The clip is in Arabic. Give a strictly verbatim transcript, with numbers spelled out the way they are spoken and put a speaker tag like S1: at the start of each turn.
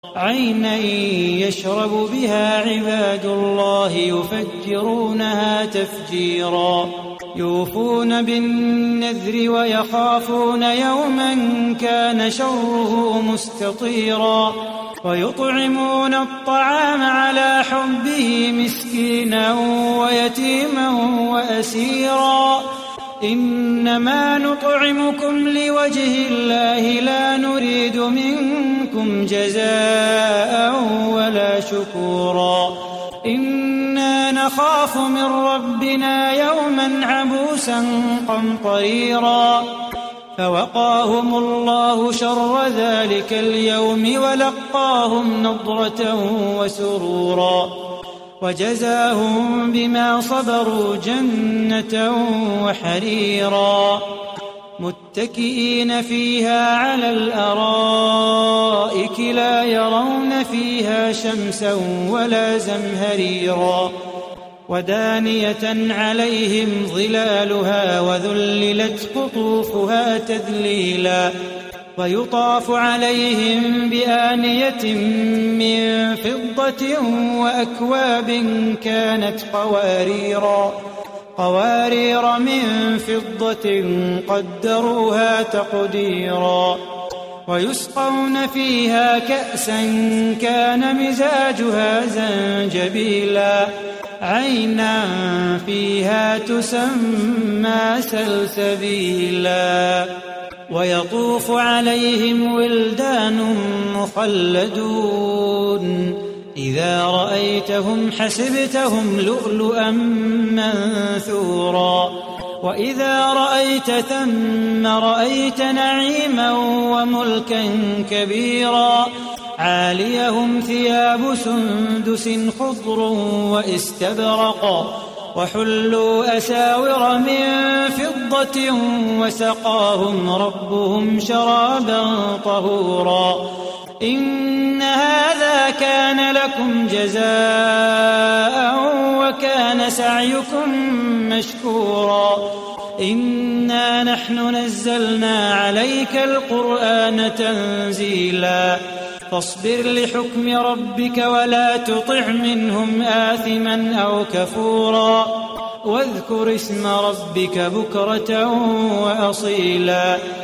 S1: عينا يشرب بها عباد الله يفجرونها تفجيرا يوفون بالنذر ويخافون يوما كان شره مستطيرا ويطعمون الطعام على حبه مسكينا ويتيما وأسيرا إنما نطعمكم لوجه الله لا نريد منكم جزاء ولا شكورا إنا نخاف من ربنا يوما عبوسا قمطريرا فوقاهم الله شر ذلك اليوم ولقاهم نضرة وسرورا وجزاهم بما صبروا جنة وحريرا متكئين فيها على الأرائك لا يرون فيها شمسا ولا زمهريرا ودانية عليهم ظلالها وذللت قطوفها تذليلا ويطاف عليهم بآنية من فضة وأكواب كانت قواريرا قوارير من فضة قدروها تقديرا ويسقون فيها كأسا كان مزاجها زنجبيلا عينا فيها تسمى سلسبيلا ويطوف عليهم ولدان مخلدون إذا رأيتهم حسبتهم لؤلؤا منثورا وإذا رأيت ثم رأيت نعيما وملكا كبيرا عاليهم ثياب سندس خضر واستبرق وحلوا أساور من فضة وسقاهم ربهم شرابا طهورا إن هذا كان لكم جزاء وكان سعيكم مشكورا إنا نحن نزلنا عليك القرآن تنزيلا فاصبر لحكم ربك ولا تطع منهم آثما أو كفورا واذكر اسم ربك بكرة وأصيلا